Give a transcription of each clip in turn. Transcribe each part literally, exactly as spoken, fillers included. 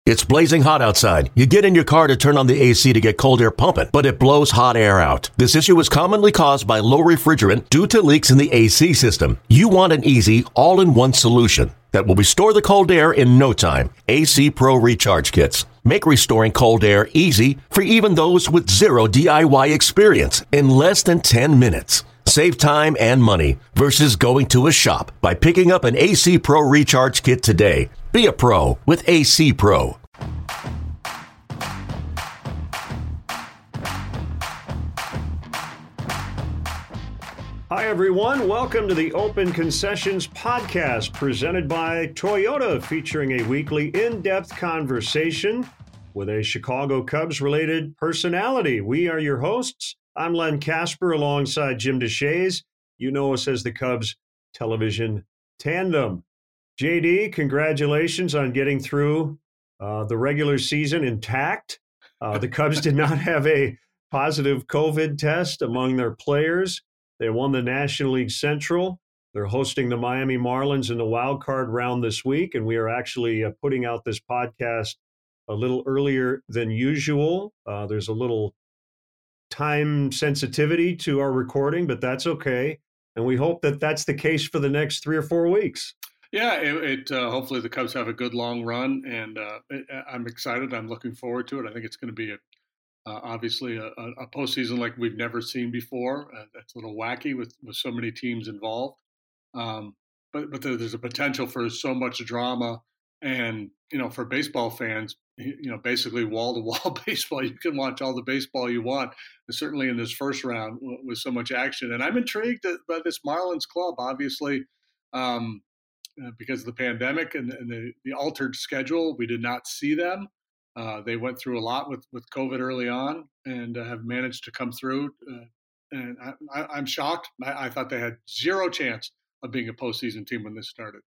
It's blazing hot outside. You get in your car to turn on the A C to get cold air pumping, but it blows hot air out. This issue is commonly caused by low refrigerant due to leaks in the A C system. You want an easy, all-in-one solution that will restore the cold air in no time. A C Pro Recharge Kits make restoring cold air easy for even those with zero D I Y experience in less than ten minutes. Save time and money versus going to a shop by picking up an A C Pro Recharge Kit today. Be a pro with A C Pro. Hi, everyone. Welcome to the Open Concessions podcast presented by Toyota, featuring a weekly in-depth conversation with a Chicago Cubs-related personality. We are your hosts. I'm Len Casper alongside Jim DeShays. You know us as the Cubs television tandem. J D, congratulations on getting through uh, the regular season intact. Uh, the Cubs did not have a positive COVID test among their players. They won the National League Central. They're hosting the Miami Marlins in the wild card round this week, and we are actually uh, putting out this podcast a little earlier than usual. Uh, there's a little time sensitivity to our recording, but that's okay. And we hope that that's the case for the next three or four weeks. Yeah, it, it uh, hopefully the Cubs have a good long run, and uh, it, I'm excited. I'm looking forward to it. I think it's going to be a, uh, obviously a, a postseason like we've never seen before. Uh, that's a little wacky with, with so many teams involved, um, but but there's a potential for so much drama, and you know, for baseball fans, you know, basically wall to wall baseball. You can watch all the baseball you want. Certainly in this first round with so much action, and I'm intrigued by this Marlins club. Obviously. Um, Uh, because of the pandemic and, and the, the altered schedule, we did not see them. Uh, they went through a lot with, with COVID early on and uh, have managed to come through. Uh, and I, I, I'm shocked. I, I thought they had zero chance of being a postseason team when this started.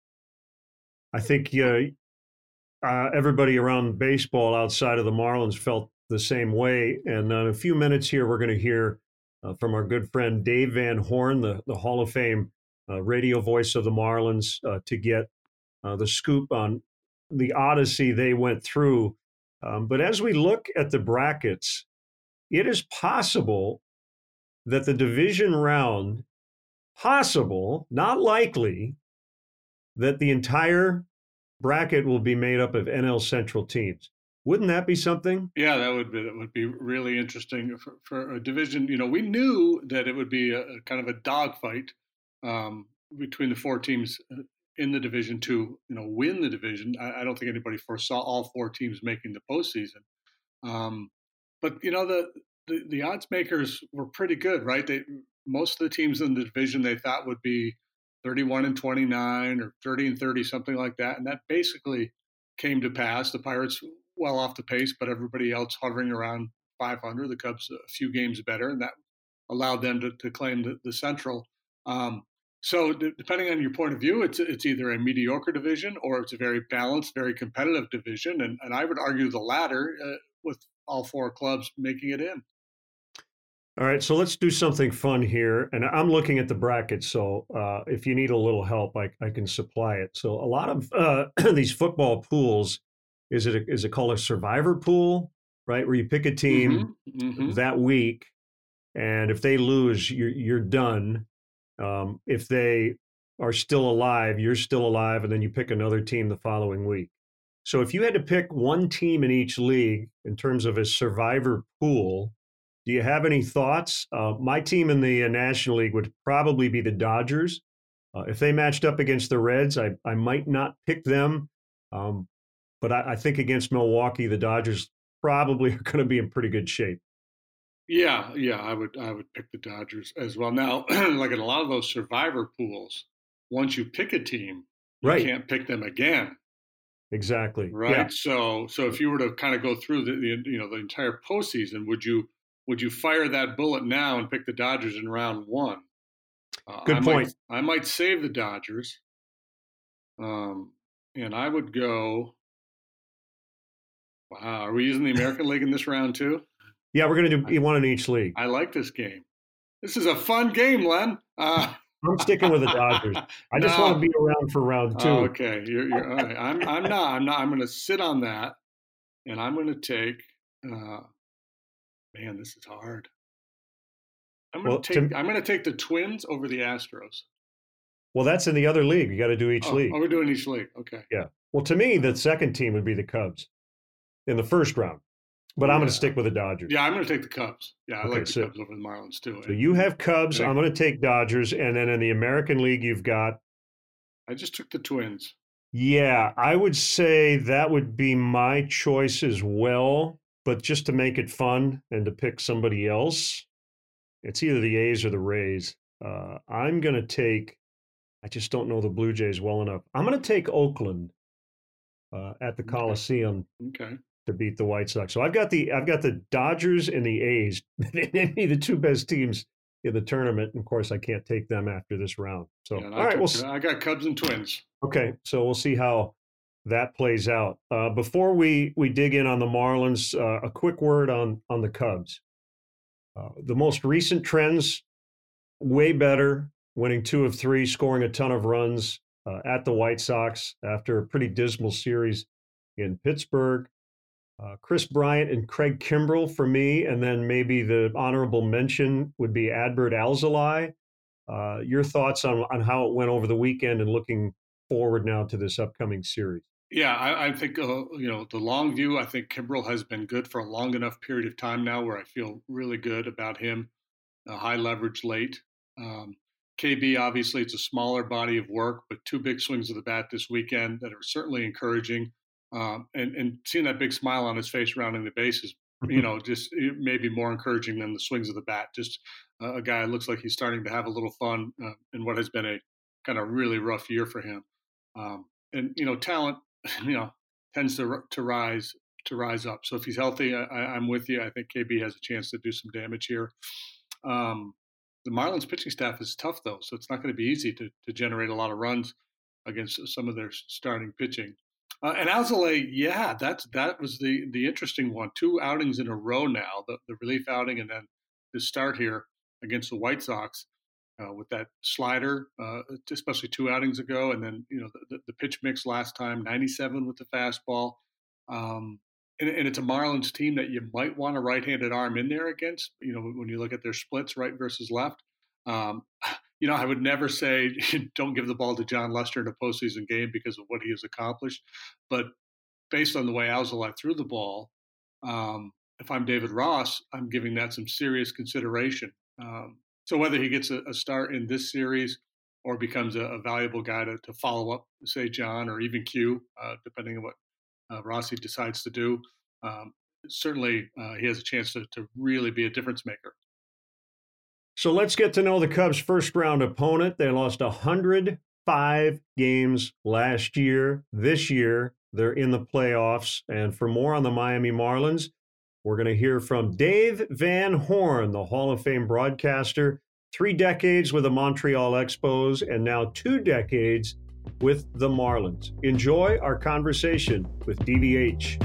I think uh, uh, everybody around baseball outside of the Marlins felt the same way. And in a few minutes here, we're going to hear uh, from our good friend Dave Van Horn, the, the Hall of Fame Uh, radio voice of the Marlins, uh, to get uh, the scoop on the odyssey they went through. Um, but as we look at the brackets, it is possible that the division round, possible, not likely, that the entire bracket will be made up of N L Central teams. Wouldn't that be something? Yeah, that would be that would be really interesting for, for a division. You know, we knew that it would be a, a kind of a dogfight. Um, between the four teams in the division to, you know, win the division. I, I don't think anybody foresaw all four teams making the postseason. Um, but you know, the, the the odds makers were pretty good, right? They most of the teams in the division they thought would be thirty-one and twenty-nine or thirty and thirty, something like that, and that basically came to pass. The Pirates well off the pace, but everybody else hovering around five hundred. The Cubs a few games better, and that allowed them to, to claim the, the Central. Um, So d- depending on your point of view, it's it's either a mediocre division or it's a very balanced, very competitive division. And, and I would argue the latter uh, with all four clubs making it in. All right, so let's do something fun here. And I'm looking at the bracket, so uh, if you need a little help, I, I can supply it. So a lot of uh, these football pools, is it, a, is it called a survivor pool, right, where you pick a team mm-hmm, mm-hmm. that week, and if they lose, you're, you're done. Um, if they are still alive, you're still alive, and then you pick another team the following week. So if you had to pick one team in each league in terms of a survivor pool, do you have any thoughts? Uh, my team in the uh, National League would probably be the Dodgers. Uh, if they matched up against the Reds, I, I might not pick them. Um, but I, I think against Milwaukee, the Dodgers probably are going to be in pretty good shape. Yeah, yeah, I would I would pick the Dodgers as well. Now, like in a lot of those survivor pools, once you pick a team, you right. can't pick them again. Exactly. Right. Yeah. So so if you were to kind of go through the, the you know the entire postseason, would you would you fire that bullet now and pick the Dodgers in round one? Uh, Good I point. Might, I might save the Dodgers, um, and I would go. Wow, are we using the American League in this round too? Yeah, we're going to do one in each league. I like this game. This is a fun game, Len. Uh, I'm sticking with the Dodgers. I just no. want to be around for round two. Oh, okay, you're, you're all right. I'm I'm not. I'm not. I'm going to sit on that. and I'm going to take. Uh, man, this is hard. I'm going Well, to take. to, I'm going to take the Twins over the Astros. well, that's in the other league. You got to do each Oh, league. oh, we're doing each league. Okay. Yeah. Well, to me, the second team would be the Cubs in the first round, but I'm yeah. going to stick with the Dodgers. Yeah, I'm going to take the Cubs. Yeah, I okay, like the so, Cubs over the Marlins too. So you have Cubs. I, I'm going to take Dodgers, and then in the American League, you've got. I just took the Twins. Yeah, I would say that would be my choice as well. But just to make it fun and to pick somebody else, it's either the A's or the Rays. Uh, I'm going to take. I just don't know the Blue Jays well enough. I'm going to take Oakland uh, at the Coliseum okay. to beat the White Sox. So I've got the I've got the Dodgers and the A's. They may be the two best teams in the tournament. And of course, I can't take them after this round. So yeah, all right, well, we'll I got Cubs and Twins. Okay, so we'll see how that plays out. Uh, before we we dig in on the Marlins, uh, a quick word on on the Cubs. Uh, the most recent trends, way better, winning two of three, scoring a ton of runs uh, at the White Sox after a pretty dismal series in Pittsburgh. Uh, Chris Bryant and Craig Kimbrell for me, and then maybe the honorable mention would be Adbert Alzolay. Uh, your thoughts on, on how it went over the weekend and looking forward now to this upcoming series? Yeah, I, I think, uh, you know, the long view, I think Kimbrell has been good for a long enough period of time now where I feel really good about him. Uh, high leverage late. Um, K B, obviously, it's a smaller body of work, but two big swings of the bat this weekend that are certainly encouraging. Um, and, and seeing that big smile on his face rounding the bases, you know, just maybe more encouraging than the swings of the bat. Just uh, a guy who looks like he's starting to have a little fun uh, in what has been a kind of really rough year for him. Um, and, you know, talent, you know, tends to to rise to rise up. So if he's healthy, I, I'm with you. I think K B has a chance to do some damage here. Um, the Marlins pitching staff is tough, though, so it's not going to be easy to, to generate a lot of runs against some of their starting pitching. Uh, and Alzolay, yeah, that's that was the the interesting one. Two outings in a row now, the, the relief outing and then the start here against the White Sox uh, with that slider, uh, especially two outings ago, and then you know the, the pitch mix last time, ninety-seven with the fastball. Um, and, and it's a Marlins team that you might want a right-handed arm in there against. You know, when you look at their splits, right versus left. Um, you know, I would never say don't give the ball to John Lester in a postseason game because of what he has accomplished. But based on the way Alzolay threw the ball, um, if I'm David Ross, I'm giving that some serious consideration. Um, so whether he gets a, a start in this series or becomes a, a valuable guy to, to follow up, say John or even Q, uh, depending on what uh, Rossi decides to do, um, certainly uh, he has a chance to, to really be a difference maker. So let's get to know the Cubs' first round opponent. They lost one hundred five games last year. This year, they're in the playoffs. And for more on the Miami Marlins, we're going to hear from Dave Van Horn, the Hall of Fame broadcaster, three decades with the Montreal Expos, and now two decades with the Marlins. Enjoy our conversation with D V H.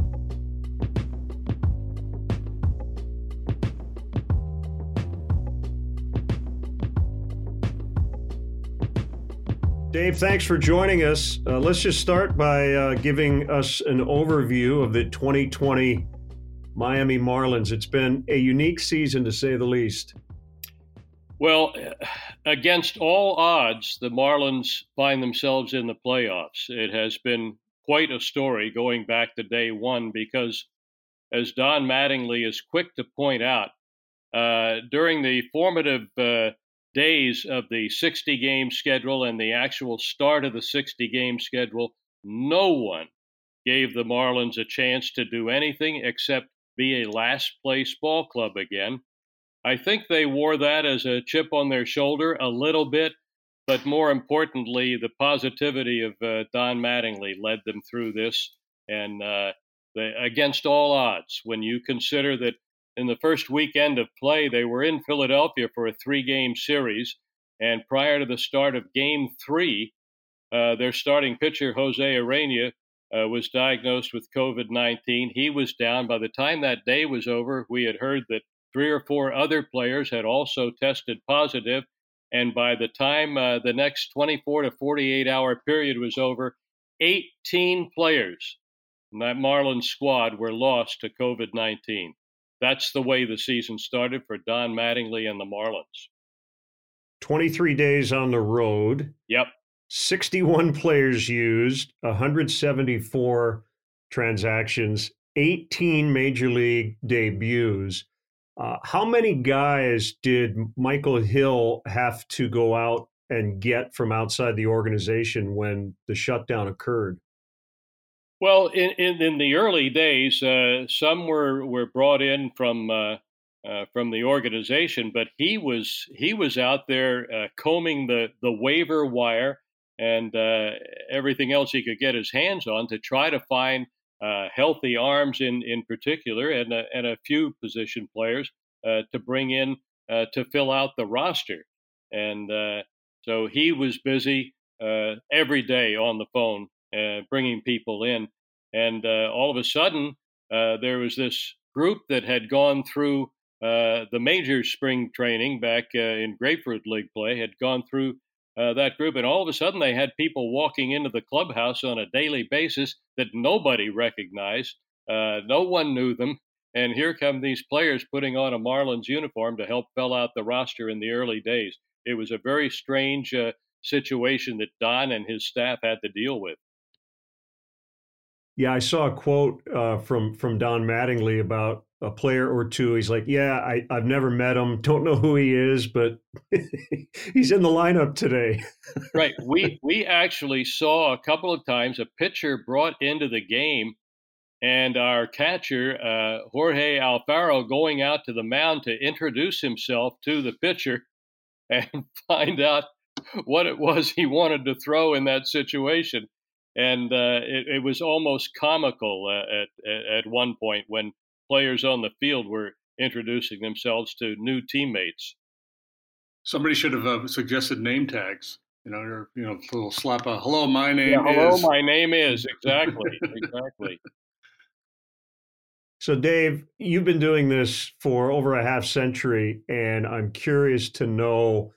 Dave, thanks for joining us. Uh, let's just start by uh, giving us an overview of the twenty twenty Miami Marlins. It's been a unique season, to say the least. Well, against all odds, the Marlins find themselves in the playoffs. It has been quite a story going back to day one because, as Don Mattingly is quick to point out, uh, during the formative uh, days of the sixty-game schedule and the actual start of the sixty-game schedule, no one gave the Marlins a chance to do anything except be a last-place ball club again. I think they wore that as a chip on their shoulder a little bit, but more importantly, the positivity of uh, Don Mattingly led them through this, and uh, they, against all odds, when you consider that in the first weekend of play, they were in Philadelphia for a three-game series, and prior to the start of Game Three, uh, their starting pitcher, Jose Urena, uh, was diagnosed with covid nineteen. He was down. By the time that day was over, we had heard that three or four other players had also tested positive, and by the time uh, the next twenty-four to forty-eight hour period was over, eighteen players and that Marlins squad were lost to COVID nineteen. That's the way the season started for Don Mattingly and the Marlins. twenty-three days on the road. Yep. sixty-one players used, one hundred seventy-four transactions, eighteen major league debuts. Uh, how many guys did Michael Hill have to go out and get from outside the organization when the shutdown occurred? Well, in, in, in the early days, uh, some were, were brought in from uh, uh, from the organization, but he was he was out there uh, combing the, the waiver wire and uh, everything else he could get his hands on to try to find uh, healthy arms in, in particular, and a, and a few position players uh, to bring in uh, to fill out the roster. And uh, so he was busy uh, every day on the phone, uh, bringing people in. And uh, all of a sudden, uh, there was this group that had gone through uh, the major spring training back uh, in Grapefruit League play, had gone through uh, that group. And all of a sudden, they had people walking into the clubhouse on a daily basis that nobody recognized. Uh, no one knew them. And here come these players putting on a Marlins uniform to help fill out the roster in the early days. It was a very strange uh, situation that Don and his staff had to deal with. Yeah, I saw a quote uh, from from Don Mattingly about a player or two. He's like, yeah, I, I've never met him, don't know who he is, but he's in the lineup today. Right. We we actually saw a couple of times a pitcher brought into the game, and our catcher, uh, Jorge Alfaro, going out to the mound to introduce himself to the pitcher and find out what it was he wanted to throw in that situation. And uh, it, it was almost comical uh, at, at one point when players on the field were introducing themselves to new teammates. Somebody should have uh, suggested name tags, you know, or, you know, a little slap a hello, my name yeah, hello, is. Hello, my name is. Exactly. Exactly. So, Dave, you've been doing this for over a half century, and I'm curious to know,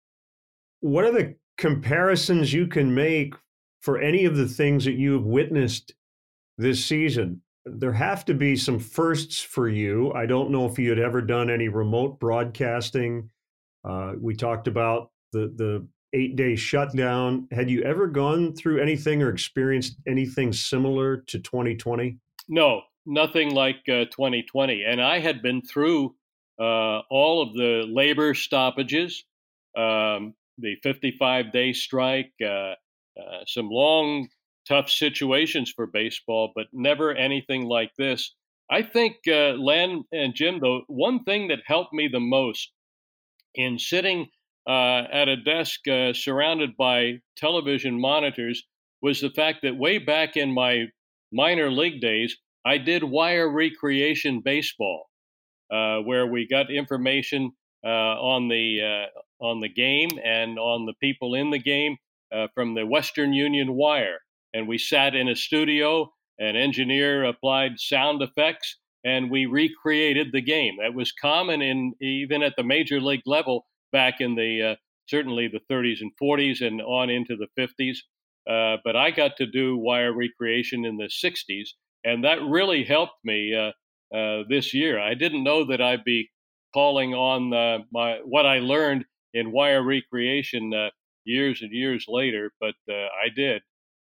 what are the comparisons you can make for any of the things that you've witnessed this season? There have to be some firsts for you. I don't know if you had ever done any remote broadcasting. Uh, we talked about the, the eight-day shutdown. Had you ever gone through anything or experienced anything similar to twenty twenty? No, nothing like uh, twenty twenty. And I had been through uh, all of the labor stoppages, um, the fifty-five day strike, uh, Uh, some long, tough situations for baseball, but never anything like this. I think, uh, Len and Jim, though, one thing that helped me the most in sitting uh, at a desk uh, surrounded by television monitors was the fact that way back in my minor league days, I did wire recreation baseball, uh, where we got information uh, on the uh, on the game and on the people in the game. Uh, from the Western Union wire. And we sat in a studio, an engineer applied sound effects, and we recreated the game. That was common in even at the major league level back in the uh, certainly the thirties and forties and on into the fifties. Uh, but I got to do wire recreation in the sixties, and that really helped me uh, uh, this year. I didn't know that I'd be calling on uh, my what I learned in wire recreation uh, years and years later, but uh, I did.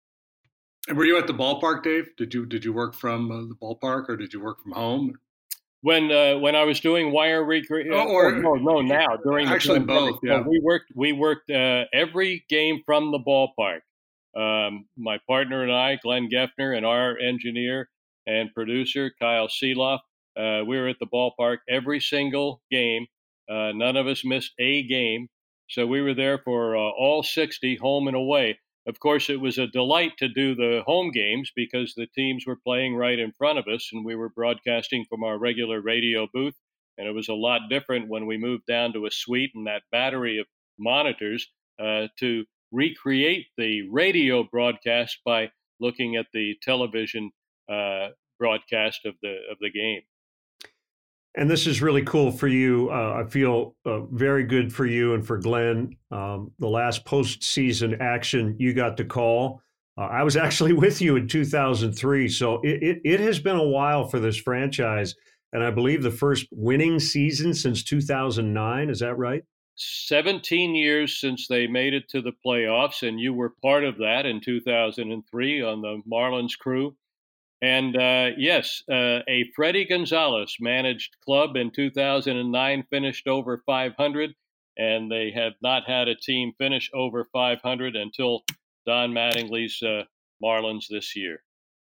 And were you at the ballpark, Dave? Did you did you work from uh, the ballpark, or did you work from home? When uh, when I was doing wire recreation, oh, or oh, no, no, now during actually the both. Yeah, so we worked we worked uh, every game from the ballpark. Um, my partner and I, Glenn Geffner, and our engineer and producer Kyle Seeloff, uh, we were at the ballpark every single game. Uh, none of us missed a game. So we were there for uh, all sixty, home and away. Of course, it was a delight to do the home games because the teams were playing right in front of us, and we were broadcasting from our regular radio booth. And it was a lot different when we moved down to a suite and that battery of monitors uh, to recreate the radio broadcast by looking at the television uh, broadcast of the of the game. And this is really cool for you. Uh, I feel uh, very good for you and for Glenn. Um, the last postseason action you got to call Uh, I was actually with you in two thousand three, so it, it, it has been a while for this franchise, and I believe the first winning season since two thousand nine. Is that right? seventeen years since they made it to the playoffs, and you were part of that in two thousand three on the Marlins crew. And uh, yes, uh, a Freddie Gonzalez managed club in two thousand nine finished over five hundred, and they have not had a team finish over five hundred until Don Mattingly's uh, Marlins this year.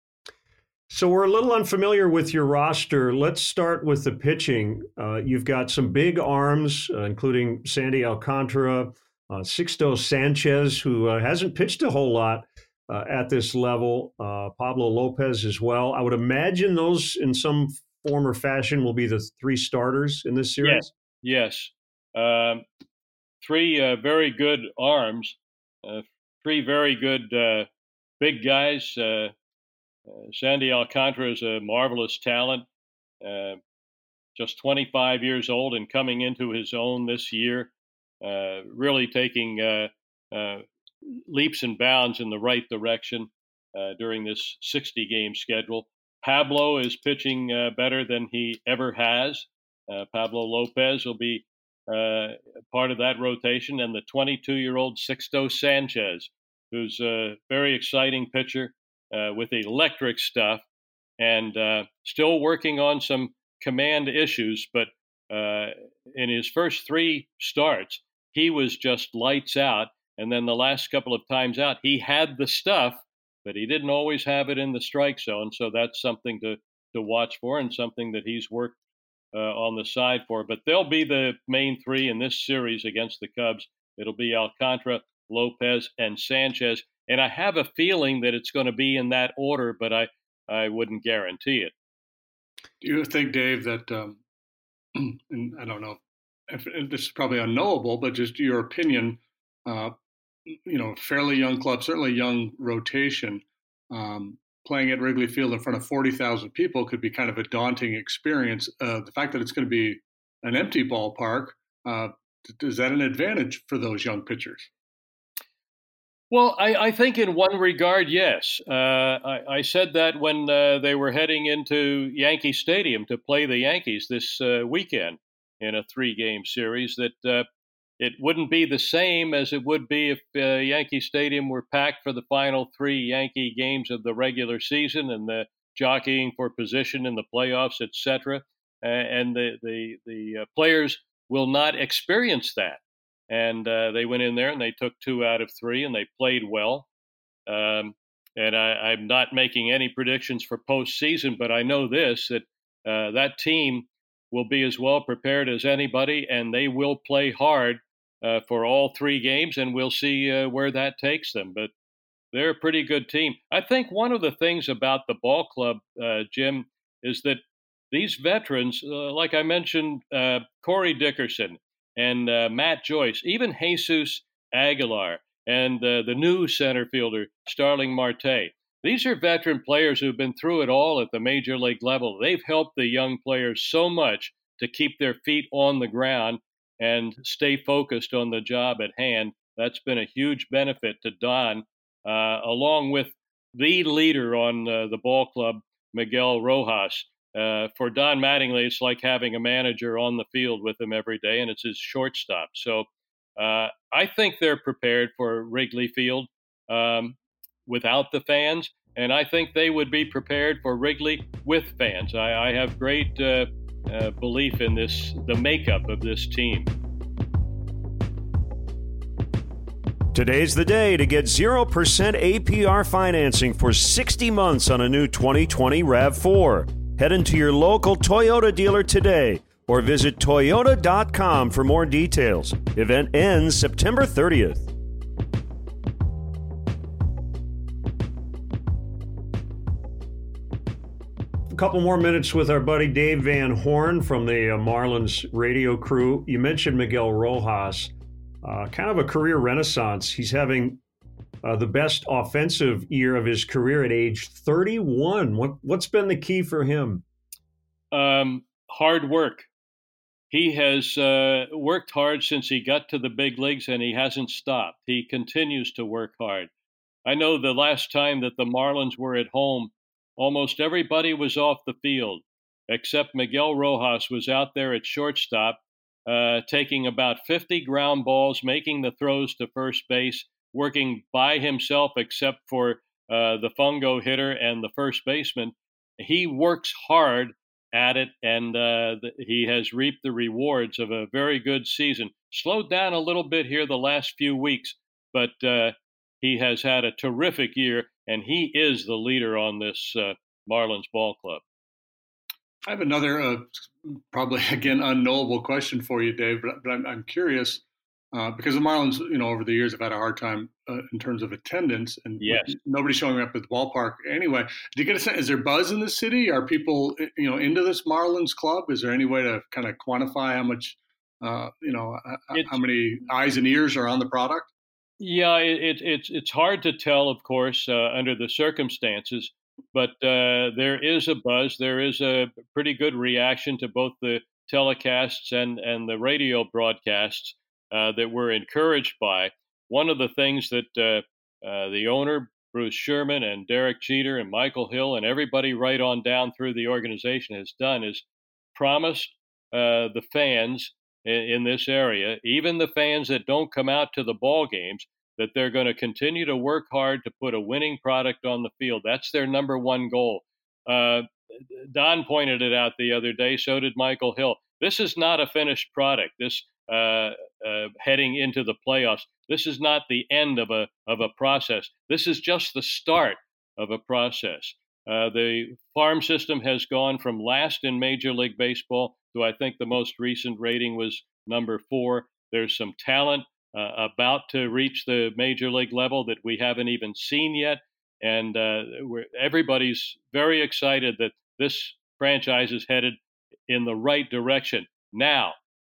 So we're a little unfamiliar with your roster. Let's start with the pitching. Uh, you've got some big arms, uh, including Sandy Alcantara, uh, Sixto Sanchez, who uh, hasn't pitched a whole lot uh, at this level, uh, Pablo Lopez as well. I would imagine those in some form or fashion will be the three starters in this series? Yes, yes. Um, three uh, very good arms, uh, three very good uh, big guys. Uh, Uh, Sandy Alcantara is a marvelous talent, uh, just twenty-five years old and coming into his own this year, uh, really taking uh, uh, leaps and bounds in the right direction uh, during this sixty-game schedule. Pablo is pitching uh, better than he ever has. Uh, Pablo Lopez will be uh, part of that rotation, and the twenty-two-year-old Sixto Sanchez, who's a very exciting pitcher. Uh, with electric stuff, and uh, still working on some command issues. But uh, in his first three starts, he was just lights out. And then the last couple of times out, he had the stuff, but he didn't always have it in the strike zone. So that's something to, to watch for and something that he's worked uh, on the side for. But they'll be the main three in this series against the Cubs. It'll be Alcantara, Lopez, and Sanchez. And I have a feeling that it's going to be in that order, but I, I wouldn't guarantee it. Do you think, Dave, that, um, and I don't know, if, if this is probably unknowable, but just your opinion, uh, you know, fairly young club, certainly young rotation, um, playing at Wrigley Field in front of forty thousand people could be kind of a daunting experience. Uh, the fact that it's going to be an empty ballpark, uh, is that an advantage for those young pitchers? Well, I, I think in one regard, yes. Uh, I, I said that when uh, they were heading into Yankee Stadium to play the Yankees this uh, weekend in a three-game series, that uh, it wouldn't be the same as it would be if uh, Yankee Stadium were packed for the final three Yankee games of the regular season and the jockeying for position in the playoffs, et cetera. Uh, and the, the, the uh, players will not experience that. And uh, they went in there and they took two out of three and they played well. Um, and I, I'm not making any predictions for postseason, but I know this, that uh, that team will be as well prepared as anybody, and they will play hard uh, for all three games, and we'll see uh, where that takes them. But they're a pretty good team. I think one of the things about the ball club, uh, Jim, is that these veterans, uh, like I mentioned, uh, Corey Dickerson, and uh, Matt Joyce, even Jesus Aguilar, and uh, the new center fielder, Starling Marte. These are veteran players who've been through it all at the major league level. They've helped the young players so much to keep their feet on the ground and stay focused on the job at hand. That's been a huge benefit to Don, uh, along with the leader on uh, the ball club, Miguel Rojas. Uh, for Don Mattingly, it's like having a manager on the field with him every day, and it's his shortstop. So uh, I think they're prepared for Wrigley Field um, without the fans, and I think they would be prepared for Wrigley with fans. I, I have great uh, uh, belief in this, the makeup of this team. Today's the day to get zero percent A P R financing for sixty months on a new twenty twenty RAV four. Head into your local Toyota dealer today or visit toyota dot com for more details. Event ends September thirtieth. A couple more minutes with our buddy Dave Van Horn from the uh, Marlins radio crew. You mentioned Miguel Rojas, uh, kind of a career renaissance. He's having Uh, the best offensive year of his career at age thirty-one. What, what's been the key for him? Um, hard work. He has uh, worked hard since he got to the big leagues, and he hasn't stopped. He continues to work hard. I know the last time that the Marlins were at home, almost everybody was off the field, except Miguel Rojas was out there at shortstop, uh, taking about fifty ground balls, making the throws to first base, working by himself, except for uh, the fungo hitter and the first baseman. He works hard at it, and uh, the, he has reaped the rewards of a very good season. Slowed down a little bit here the last few weeks, but uh, he has had a terrific year, and he is the leader on this uh, Marlins ball club. I have another, uh, probably again unknowable question for you, Dave. But, but I'm, I'm curious uh, because the Marlins, you know, over the years have had a hard time uh, in terms of attendance, and yes. nobody showing up at the ballpark anyway. Do you get a sense? Is there buzz in the city? Are people, you know, into this Marlins club? Is there any way to kind of quantify how much, uh, you know, it's, how many eyes and ears are on the product? Yeah, it, it, it's it's hard to tell, of course, uh, under the circumstances. But uh, there is a buzz. There is a pretty good reaction to both the telecasts and, and the radio broadcasts uh, that we're encouraged by. One of the things that uh, uh, the owner, Bruce Sherman, and Derek Jeter, and Michael Hill, and everybody right on down through the organization has done is promised uh, the fans in, in this area, even the fans that don't come out to the ball games, that they're going to continue to work hard to put a winning product on the field. That's their number one goal. Uh, Don pointed it out the other day, so did Michael Hill. This is not a finished product. This uh, uh, heading into the playoffs, this is not the end of a of a process. This is just the start of a process. Uh, the farm system has gone from last in Major League Baseball to, I think, the most recent rating was number four. There's some talent Uh, about to reach the major league level that we haven't even seen yet. And uh, we're, everybody's very excited that this franchise is headed in the right direction. Now,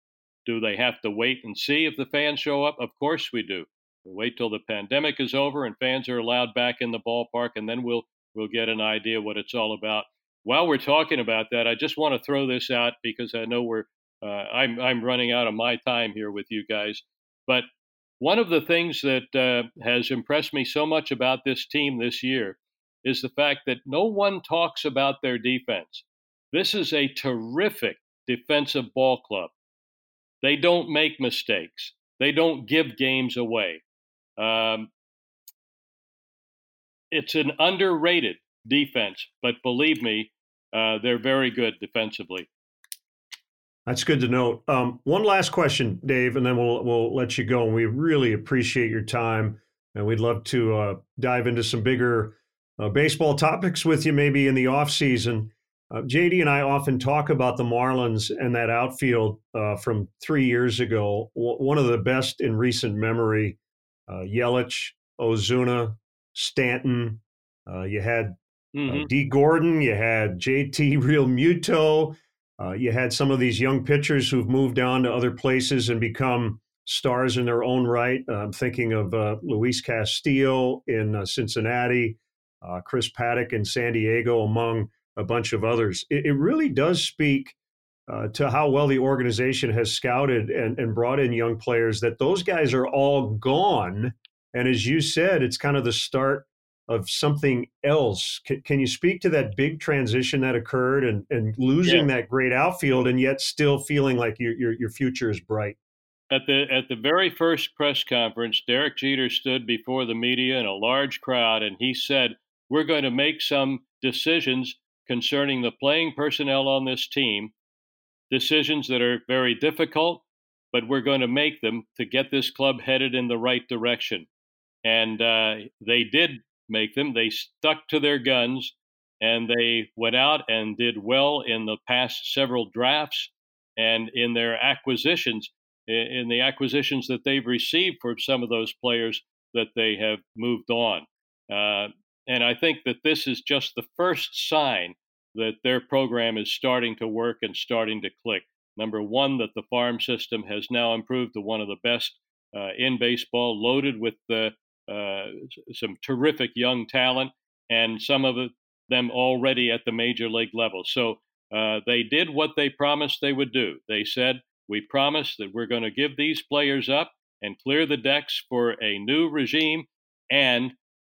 do they have to wait and see if the fans show up? Of course we do. We'll wait till the pandemic is over and fans are allowed back in the ballpark, and then we'll we'll get an idea what it's all about. While we're talking about that, I just want to throw this out because I know we're uh, I'm I'm running out of my time here with you guys. But one of the things that uh, has impressed me so much about this team this year is the fact that no one talks about their defense. This is a terrific defensive ball club. They don't make mistakes. They don't give games away. Um, it's an underrated defense, but believe me, uh, they're very good defensively. That's good to know. Um, one last question, Dave, and then we'll we'll let you go. And we really appreciate your time, and we'd love to uh, dive into some bigger uh, baseball topics with you, maybe in the off season. Uh, J D and I often talk about the Marlins and that outfield uh, from three years ago. W- one of the best in recent memory: uh, Yelich, Ozuna, Stanton. Uh, you had mm-hmm. uh, D. Gordon. You had J T Realmuto. Uh, you had some of these young pitchers who've moved on to other places and become stars in their own right. Uh, I'm thinking of uh, Luis Castillo in uh, Cincinnati, uh, Chris Paddock in San Diego, among a bunch of others. It, it really does speak uh, to how well the organization has scouted and, and brought in young players, that those guys are all gone. And as you said, it's kind of the start of something else. Can, can you speak to that big transition that occurred and, and losing yeah. that great outfield and yet still feeling like your, your your future is bright? At the at the very first press conference, Derek Jeter stood before the media in a large crowd, and he said, "We're going to make some decisions concerning the playing personnel on this team, decisions that are very difficult, but we're going to make them to get this club headed in the right direction." And uh, they did make them. They stuck to their guns, and they went out and did well in the past several drafts and in their acquisitions, in the acquisitions that they've received for some of those players that they have moved on. Uh, and I think that this is just the first sign that their program is starting to work and starting to click. Number one, that the farm system has now improved to one of the best uh, in baseball, loaded with the Uh, some terrific young talent, and some of them already at the major league level. So uh, they did what they promised they would do. They said, we promise that we're going to give these players up and clear the decks for a new regime, and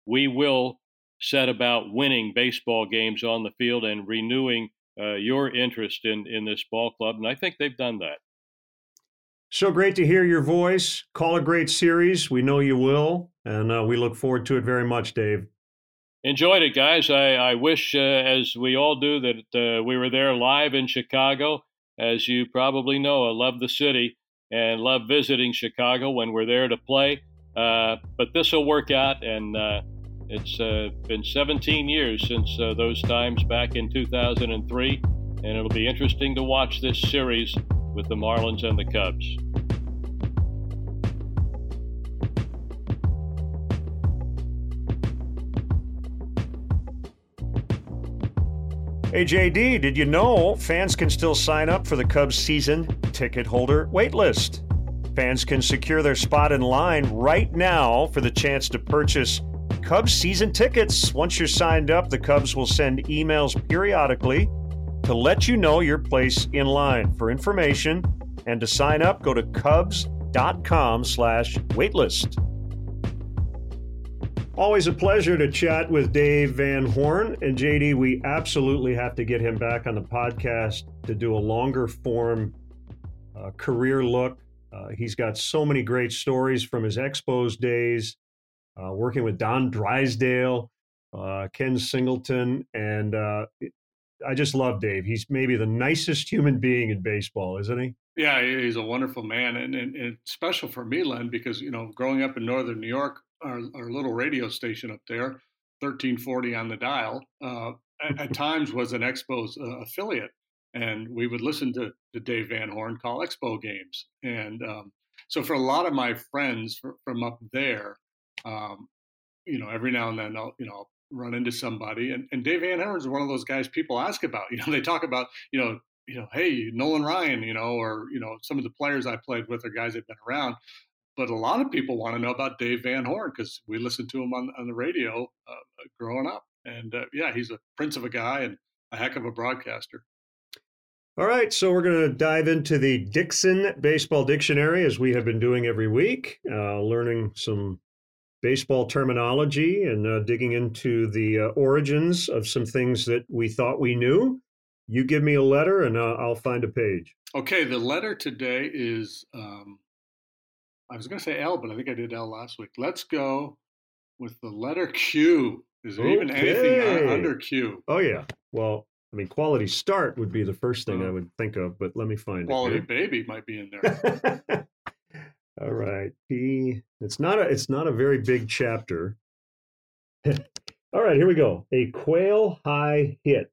we will set about winning baseball games on the field and renewing uh, your interest in, in this ball club. And I think they've done that. So great to hear your voice. Call a great series. We know you will. And uh, we look forward to it very much, Dave. Enjoyed it, guys. I, I wish, uh, as we all do, that uh, we were there live in Chicago. As you probably know, I love the city and love visiting Chicago when we're there to play. Uh, but this will work out, and uh, it's uh, been seventeen years since uh, those times back in two thousand three, and it'll be interesting to watch this series with the Marlins and the Cubs. Hey, J D, did you know fans can still sign up for the Cubs season ticket holder waitlist? Fans can secure their spot in line right now for the chance to purchase Cubs season tickets. Once you're signed up, the Cubs will send emails periodically to let you know your place in line. For information and to sign up, go to cubs.com slash waitlist. Always a pleasure to chat with Dave Van Horn. And J D, we absolutely have to get him back on the podcast to do a longer form uh, career look. Uh, he's got so many great stories from his Expos days, uh, working with Don Drysdale, uh, Ken Singleton, and uh, I just love Dave. He's maybe the nicest human being in baseball, isn't he? Yeah, he's a wonderful man, and, and, and it's special for me, Len, because, you know, growing up in northern New York, our, our little radio station up there, thirteen forty on the dial, uh, at, at times was an Expos uh, affiliate, and we would listen to, to Dave Van Horn call Expo games. And um, so for a lot of my friends for, from up there, um, you know, every now and then I'll, you know, I'll run into somebody, and, and Dave Van Horn is one of those guys people ask about. You know, they talk about, you know, you know, hey, Nolan Ryan, you know, or, you know, some of the players I played with are guys that have been around. But a lot of people want to know about Dave Van Horn because we listened to him on, on the radio uh, growing up. And uh, yeah, he's a prince of a guy and a heck of a broadcaster. All right, so we're going to dive into the Dixon Baseball Dictionary, as we have been doing every week, uh, learning some baseball terminology and uh, digging into the uh, origins of some things that we thought we knew. You give me a letter and uh, I'll find a page. Okay, the letter today is, um, I was going to say L, but I think I did L last week. Let's go with the letter Q. Is there okay. even anything under Q? Oh, yeah. Well, I mean, quality start would be the first thing uh, I would think of, but let me find quality it. Quality baby might be in there. All right. P. It's not a, it's not a very big chapter. All right, here we go. A quail high hit.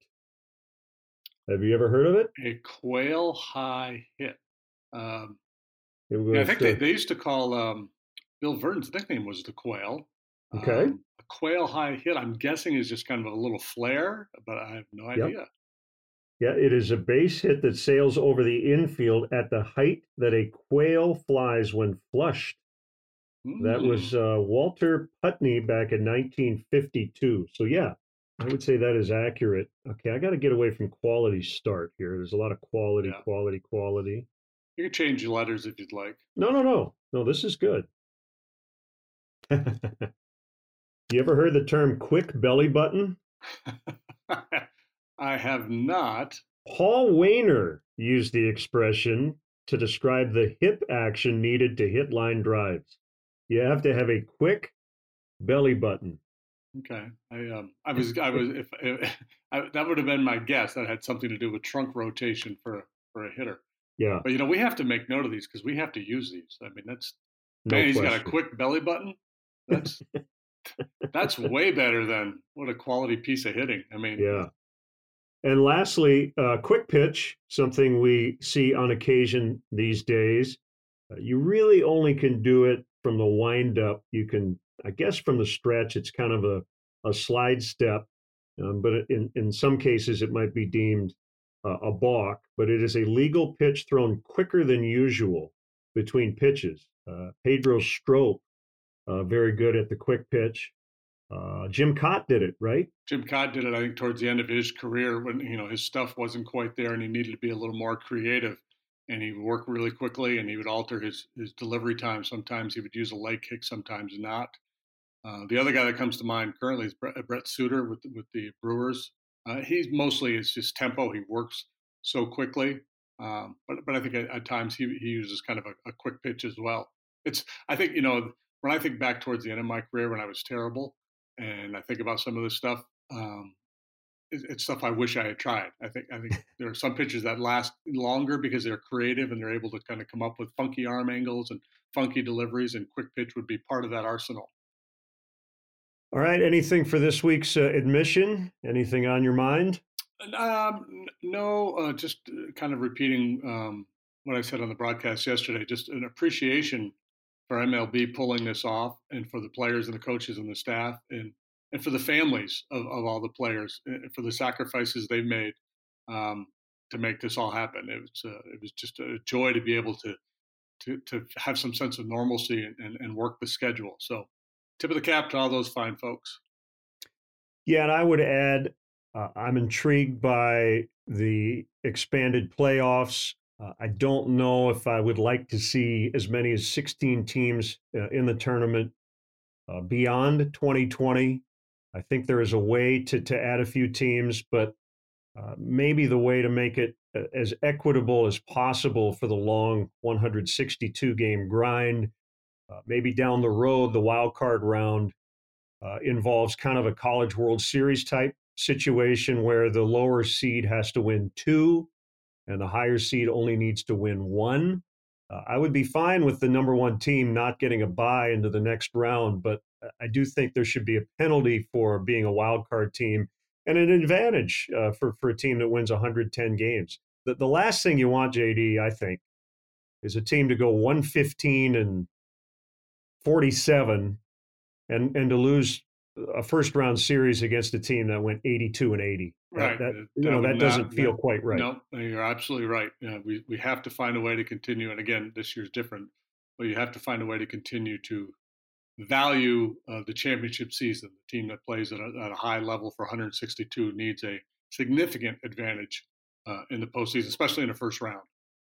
Have you ever heard of it? A quail high hit. Um, yeah, I think they, they used to call um, Bill Verton's nickname was the Quail. Okay. Um, a quail high hit, I'm guessing, is just kind of a little flare, but I have no idea. Yep. Yeah, it is a base hit that sails over the infield at the height that a quail flies when flushed. Mm. That was uh, Walter Putney back in nineteen fifty-two. So, yeah, I would say that is accurate. Okay, I got to get away from quality start here. There's a lot of quality, yeah. quality, quality. You can change your letters if you'd like. No, no, no. No, this is good. You ever heard the term quick belly button? I have not. Paul Wainer used the expression to describe the hip action needed to hit line drives. You have to have a quick belly button. Okay, I um, I was, I was, if, if I, that would have been my guess. That had something to do with trunk rotation for for a hitter. Yeah, but you know, we have to make note of these because we have to use these. I mean, that's no man, he's question. got a quick belly button. That's that's way better than what a quality piece of hitting. I mean, yeah. And lastly, uh, quick pitch, something we see on occasion these days. Uh, you really only can do it from the windup. You can, I guess, from the stretch, it's kind of a, a slide step. Um, but in, in some cases, it might be deemed uh, a balk. But it is a legal pitch thrown quicker than usual between pitches. Uh, Pedro Strop, uh, very good at the quick pitch. Uh, Jim Cott did it, right? Jim Cott did it, I think, towards the end of his career when, you know, his stuff wasn't quite there and he needed to be a little more creative. And he would work really quickly and he would alter his, his delivery time. Sometimes he would use a leg kick, sometimes not. Uh, the other guy that comes to mind currently is Brett, Brett Suter with with the Brewers. Uh, he's mostly it's just tempo. He works so quickly, um, but but I think at, at times he he uses kind of a, a quick pitch as well. It's I think you know when I think back towards the end of my career when I was terrible, and I think about some of this stuff. Um, it, it's stuff I wish I had tried. I think I think there are some pitches that last longer because they're creative and they're able to kind of come up with funky arm angles and funky deliveries, and quick pitch would be part of that arsenal. All right. Anything for this week's uh, admission? Anything on your mind? Um, no, uh, just kind of repeating um, what I said on the broadcast yesterday. Just an appreciation for M L B pulling this off, and for the players and the coaches and the staff, and and for the families of, of all the players, and for the sacrifices they've made um, to make this all happen. It was uh, it was just a joy to be able to to to have some sense of normalcy and, and, and work the schedule. So. Tip of the cap to all those fine folks. Yeah, and I would add, uh, I'm intrigued by the expanded playoffs. Uh, I don't know if I would like to see as many as sixteen teams uh, in the tournament uh, beyond twenty twenty. I think there is a way to, to add a few teams, but uh, maybe the way to make it as equitable as possible for the long one hundred sixty-two game grind. Uh, maybe down the road, the wild card round uh, involves kind of a College World Series type situation where the lower seed has to win two and the higher seed only needs to win one. Uh, I would be fine with the number one team not getting a bye into the next round, but I do think there should be a penalty for being a wild card team and an advantage uh, for, for a team that wins one hundred ten games. The, the last thing you want, J D, I think, is a team to go one fifteen and forty-seven and and to lose a first round series against a team that went eighty-two and eighty. Right. That, that, that you know, that doesn't not, feel that, quite right. No, you're absolutely right. Yeah, we, we have to find a way to continue. And again, this year's different, but you have to find a way to continue to value uh, the championship season. The team that plays at a, at a high level for one hundred sixty-two needs a significant advantage uh, in the postseason, especially in the first round.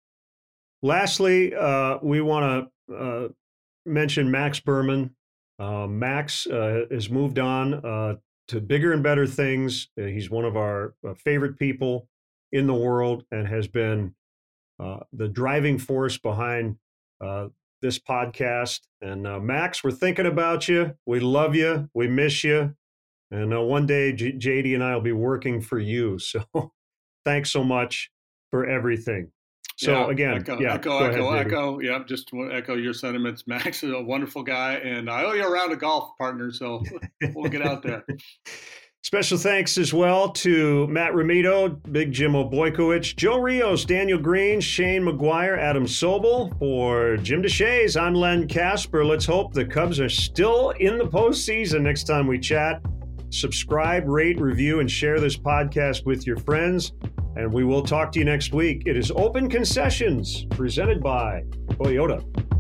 Lastly, uh, we want to uh, mention Max Berman. Uh, Max uh, has moved on uh, to bigger and better things. Uh, he's one of our uh, favorite people in the world and has been uh, the driving force behind uh, this podcast. And uh, Max, we're thinking about you. We love you. We miss you. And uh, one day, J- JD and I will be working for you. So thanks so much for everything. So yeah, again, echo, yeah, echo, go echo, ahead, echo. Yeah, just to echo your sentiments. Max is a wonderful guy, and I owe you a round of golf, partner. So we'll get out there. Special thanks as well to Matt Ramito, Big Jim Obojkowicz, Joe Rios, Daniel Green, Shane McGuire, Adam Sobel. For Jim DeShays, I'm Len Casper. Let's hope the Cubs are still in the postseason next time we chat. Subscribe, rate, review, and share this podcast with your friends. And we will talk to you next week. It is Open Concessions, presented by Toyota.